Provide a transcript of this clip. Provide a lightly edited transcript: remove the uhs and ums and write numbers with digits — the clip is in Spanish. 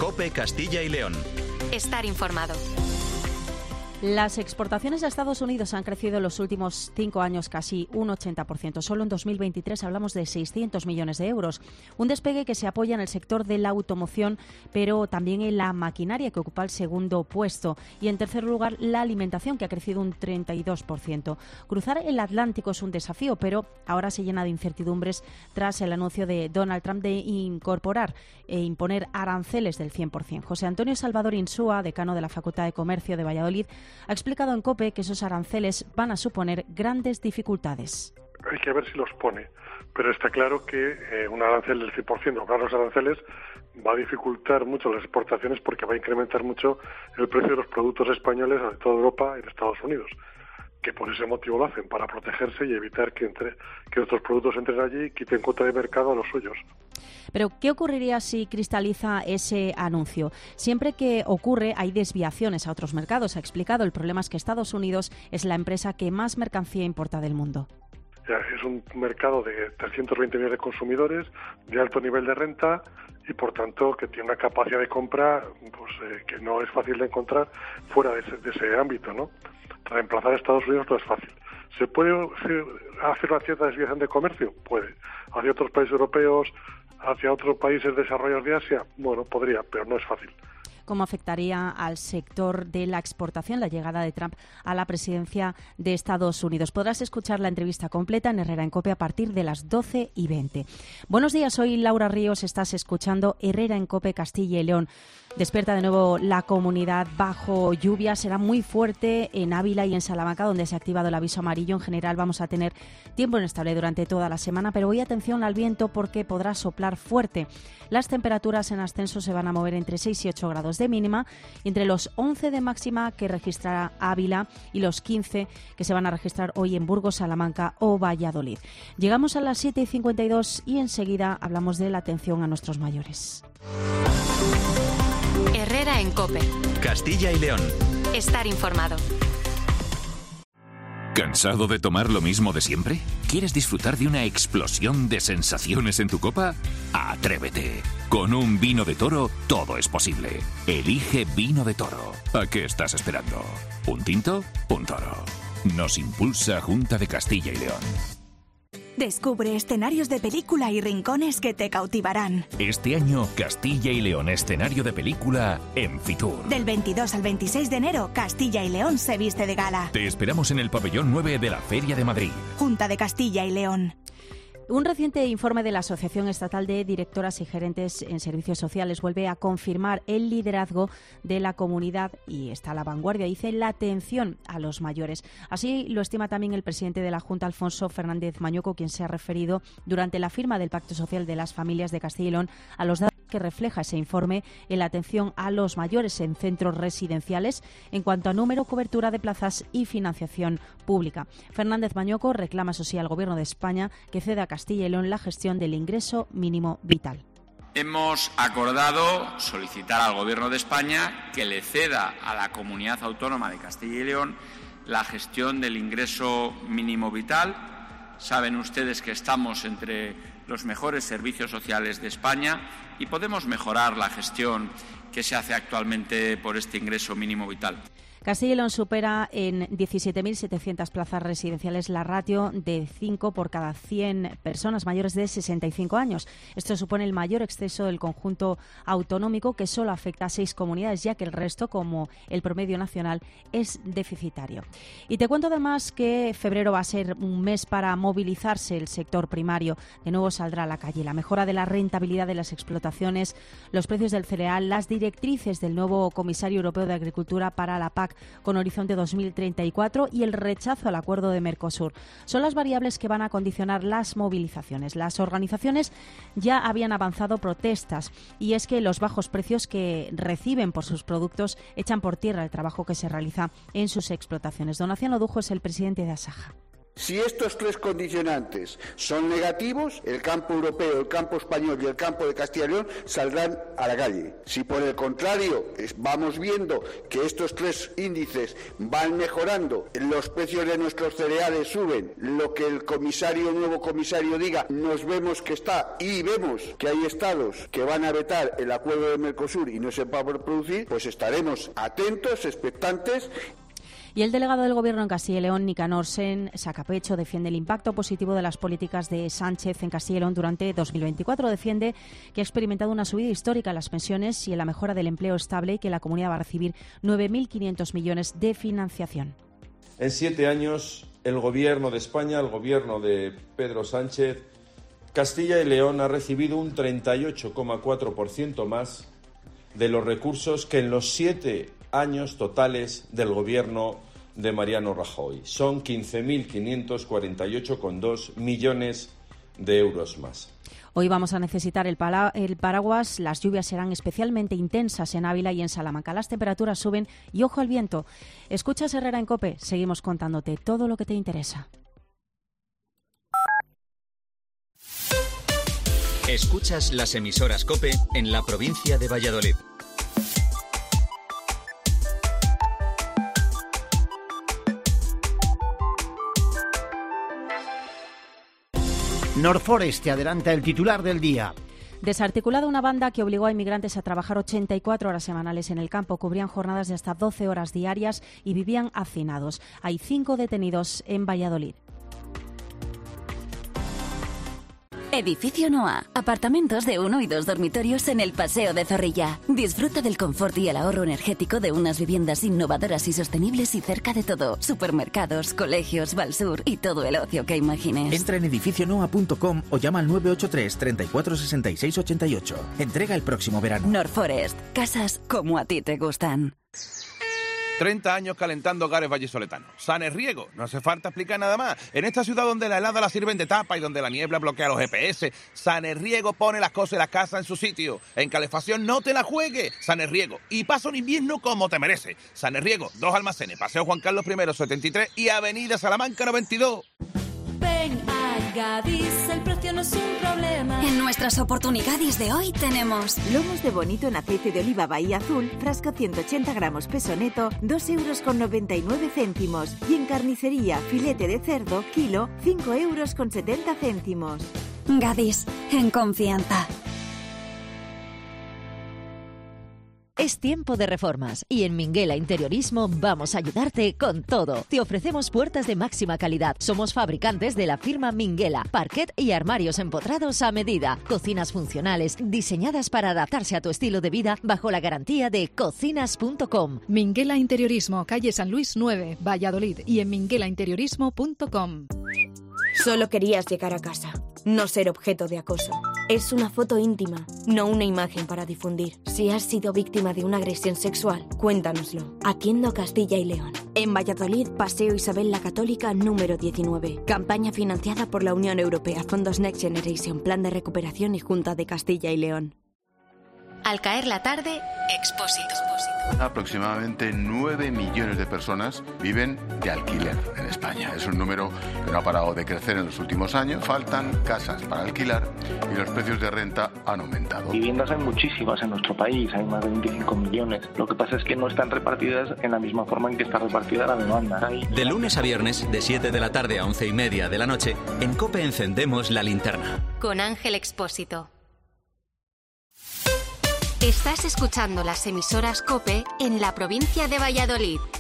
COPE Castilla y León. Estar informado. Las exportaciones a Estados Unidos han crecido en los últimos 5 años casi un 80%. Solo en 2023 hablamos de 600 millones de euros. Un despegue que se apoya en el sector de la automoción, pero también en la maquinaria, que ocupa el segundo puesto. Y en tercer lugar, la alimentación, que ha crecido un 32%. Cruzar el Atlántico es un desafío, pero ahora se llena de incertidumbres tras el anuncio de Donald Trump de incorporar e imponer aranceles del 100%. José Antonio Salvador Insúa, decano de la Facultad de Comercio de Valladolid, ha explicado en COPE que esos aranceles van a suponer grandes dificultades. Hay que ver si los pone, pero está claro que un arancel del 100%, doblar los aranceles, va a dificultar mucho las exportaciones porque va a incrementar mucho el precio de los productos españoles de toda Europa y de Estados Unidos, que por ese motivo lo hacen, para protegerse y evitar que nuestros productos entren allí y quiten cuota de mercado a los suyos. Pero, ¿qué ocurriría si cristaliza ese anuncio? Siempre que ocurre hay desviaciones a otros mercados. Ha explicado, el problema es que Estados Unidos es la empresa que más mercancía importa del mundo. Es un mercado de 320 millones de consumidores, de alto nivel de renta y, por tanto, que tiene una capacidad de compra que no es fácil de encontrar fuera de ese ámbito, ¿no? Reemplazar a Estados Unidos no es fácil. ¿Se puede hacer una cierta desviación de comercio? Puede. ¿Hacia otros países europeos, hacia otros países desarrollados de Asia? Bueno, podría, pero no es fácil. ¿Cómo afectaría al sector de la exportación la llegada de Trump a la presidencia de Estados Unidos? Podrás escuchar la entrevista completa en Herrera en COPE a partir de las 12:20. Buenos días, soy Laura Ríos, estás escuchando Herrera en COPE Castilla y León. Despierta de nuevo la comunidad bajo lluvia. Será muy fuerte en Ávila y en Salamanca, donde se ha activado el aviso amarillo. En general vamos a tener tiempo inestable durante toda la semana, pero hoy atención al viento porque podrá soplar fuerte. Las temperaturas en ascenso se van a mover entre 6 y 8 grados de mínima, entre los 11 de máxima que registrará Ávila y los 15 que se van a registrar hoy en Burgos, Salamanca o Valladolid. Llegamos a las 7:52 y enseguida hablamos de la atención a nuestros mayores. Herrera en COPE. Castilla y León. Estar informado. ¿Cansado de tomar lo mismo de siempre? ¿Quieres disfrutar de una explosión de sensaciones en tu copa? ¡Atrévete! Con un vino de Toro todo es posible. Elige Vino de Toro. ¿A qué estás esperando? ¿Un tinto? Un toro. Nos impulsa Junta de Castilla y León. Descubre escenarios de película y rincones que te cautivarán. Este año, Castilla y León escenario de película en Fitur. Del 22 al 26 de enero, Castilla y León se viste de gala. Te esperamos en el pabellón 9 de la Feria de Madrid. Junta de Castilla y León. Un reciente informe de la Asociación Estatal de Directoras y Gerentes en Servicios Sociales vuelve a confirmar el liderazgo de la comunidad y está a la vanguardia, dice, la atención a los mayores. Así lo estima también el presidente de la Junta, Alfonso Fernández Mañuco, quien se ha referido durante la firma del Pacto Social de las Familias de Castilla y León a los datos que refleja ese informe en la atención a los mayores en centros residenciales en cuanto a número, cobertura de plazas y financiación pública. Fernández Mañuco reclama, eso sí, al Gobierno de España que ceda a Castilla y León la gestión del ingreso mínimo vital. Hemos acordado solicitar al Gobierno de España que le ceda a la Comunidad Autónoma de Castilla y León la gestión del ingreso mínimo vital. Saben ustedes que estamos entre los mejores servicios sociales de España y podemos mejorar la gestión que se hace actualmente por este ingreso mínimo vital. Castilla y León supera en 17.700 plazas residenciales la ratio de 5 por cada 100 personas mayores de 65 años. Esto supone el mayor exceso del conjunto autonómico, que solo afecta a 6 comunidades, ya que el resto, como el promedio nacional, es deficitario. Y te cuento además que febrero va a ser un mes para movilizarse el sector primario. De nuevo saldrá a la calle. La mejora de la rentabilidad de las explotaciones, los precios del cereal, las directrices del nuevo comisario europeo de Agricultura para la PAC con horizonte 2034 y el rechazo al acuerdo de Mercosur. Son las variables que van a condicionar las movilizaciones. Las organizaciones ya habían avanzado protestas y es que los bajos precios que reciben por sus productos echan por tierra el trabajo que se realiza en sus explotaciones. Donación Odujo es el presidente de Asaja. Si estos tres condicionantes son negativos, el campo europeo, el campo español y el campo de Castilla y León saldrán a la calle. Si por el contrario vamos viendo que estos tres índices van mejorando, los precios de nuestros cereales suben, lo que el nuevo comisario diga, nos vemos que está y vemos que hay estados que van a vetar el acuerdo de Mercosur y no se va a poder producir, pues estaremos atentos, expectantes. Y el delegado del Gobierno en Castilla y León, Nicanor Sen, saca pecho, defiende el impacto positivo de las políticas de Sánchez en Castilla y León durante 2024. Defiende que ha experimentado una subida histórica en las pensiones y en la mejora del empleo estable y que la comunidad va a recibir 9.500 millones de financiación. En 7 años, el Gobierno de España, el Gobierno de Pedro Sánchez, Castilla y León ha recibido un 38,4% más de los recursos que en los 7 años totales del gobierno de Mariano Rajoy. Son 15.548,2 millones de euros más. Hoy vamos a necesitar el paraguas. Las lluvias serán especialmente intensas en Ávila y en Salamanca. Las temperaturas suben y ojo al viento. Escuchas Herrera en COPE. Seguimos contándote todo lo que te interesa. Escuchas las emisoras COPE en la provincia de Valladolid. Norforest te adelanta el titular del día. Desarticulada una banda que obligó a inmigrantes a trabajar 84 horas semanales en el campo, cubrían jornadas de hasta 12 horas diarias y vivían hacinados. Hay 5 detenidos en Valladolid. Edificio Noa. Apartamentos de 1 y 2 dormitorios en el Paseo de Zorrilla. Disfruta del confort y el ahorro energético de unas viviendas innovadoras y sostenibles y cerca de todo. Supermercados, colegios, Valsur y todo el ocio que imagines. Entra en edificionoa.com o llama al 983 34 66 88. Entrega el próximo verano. Norforest. Casas como a ti te gustan. 30 años calentando hogares vallisoletanos. Sanerriego, no hace falta explicar nada más. En esta ciudad donde la helada la sirven de tapa y donde la niebla bloquea los GPS, Sanerriego pone las cosas y las casas en su sitio. En calefacción no te la juegues. Sanerriego. Y pasa un invierno como te merece. Sanerriego, 2 almacenes, Paseo Juan Carlos I 73 y Avenida Salamanca 92. Ven a Gadis, el precio no es un problema. En nuestras oportunidades de hoy tenemos lomos de bonito en aceite de oliva Bahía Azul, frasco 180 gramos peso neto, 2,99 euros. Y en carnicería, filete de cerdo, kilo, 5,70 euros. Gadis, en confianza. Es tiempo de reformas y en Minguela Interiorismo vamos a ayudarte con todo. Te ofrecemos puertas de máxima calidad. Somos fabricantes de la firma Minguela, parquet y armarios empotrados a medida. Cocinas funcionales diseñadas para adaptarse a tu estilo de vida bajo la garantía de cocinas.com. Minguela Interiorismo, calle San Luis 9, Valladolid y en minguelainteriorismo.com. Solo querías llegar a casa, no ser objeto de acoso. Es una foto íntima, no una imagen para difundir. Si has sido víctima de una agresión sexual, cuéntanoslo. Atiendo Castilla y León. En Valladolid, Paseo Isabel la Católica, número 19. Campaña financiada por la Unión Europea, Fondos Next Generation, Plan de Recuperación y Junta de Castilla y León. Al caer la tarde, Expósito. Aproximadamente 9 millones de personas viven de alquiler en España. Es un número que no ha parado de crecer en los últimos años. Faltan casas para alquilar y los precios de renta han aumentado. Viviendas hay muchísimas en nuestro país, hay más de 25 millones. Lo que pasa es que no están repartidas en la misma forma en que está repartida la demanda. De lunes a viernes, de 7 de la tarde a 11:30 de la noche, en COPE encendemos la linterna. Con Ángel Expósito. Estás escuchando las emisoras COPE en la provincia de Valladolid.